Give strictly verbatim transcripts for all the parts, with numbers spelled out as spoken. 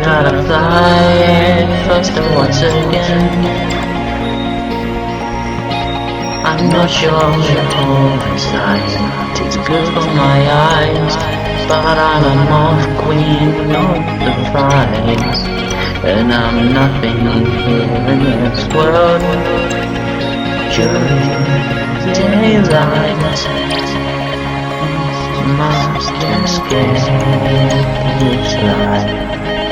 gotta fly faster once again. I'm not sure what all inside is good for my eyes, but I'm a moth queen of the prize, and I'm nothing here in this world during daylight. Must escape this life.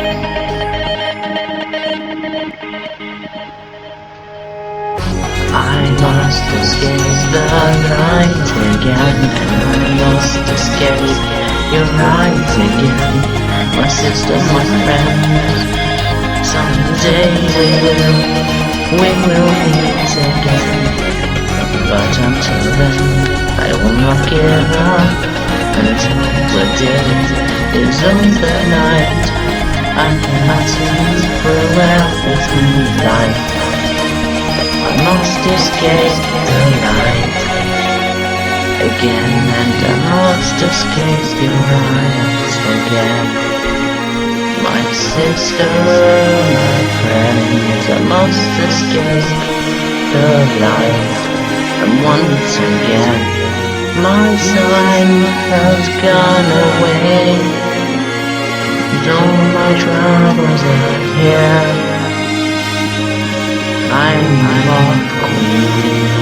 I must escape the light again. I must escape your light again. My sister, my friend. Someday we will, we will meet again. But until then, I will not give up until the day is over night. I cannot see throughout this moonlight. I must escape the light again, and I must escape your eyes again. My sister, my friend, I must escape the light, and once again my sun has gone away, and all my troubles are here. I'm not queen.